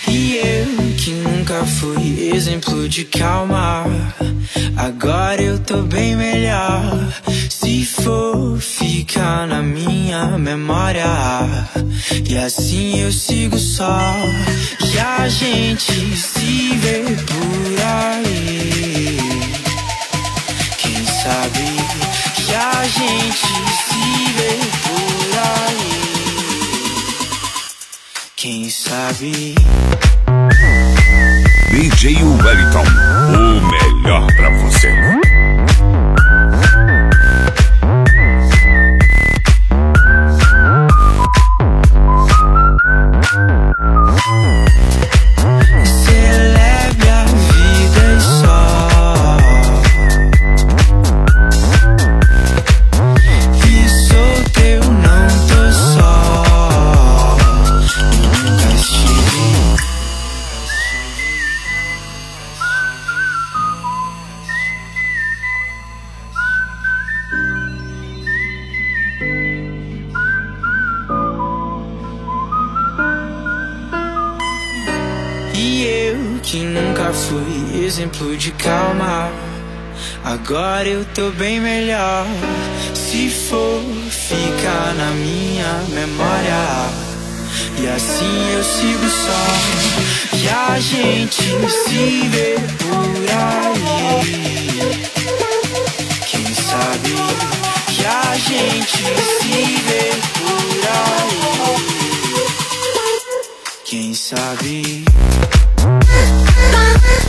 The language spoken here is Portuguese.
E eu que nunca fui exemplo de calma, agora eu tô bem melhor. Se for ficar na minha memória, e assim eu sigo só. E a gente se vê por aí, quem sabe que a gente se vê por aí, quem sabe. DJ Wellington, o melhor pra você. Celebre a vida e só, e solteiro não tô só, nunca estive. E eu que nunca fui exemplo de calma, agora eu tô bem melhor. Se for ficar na minha memória, e assim eu sigo só. E a gente se vê por aí, quem sabe que a gente se vê por aí, quem sabe.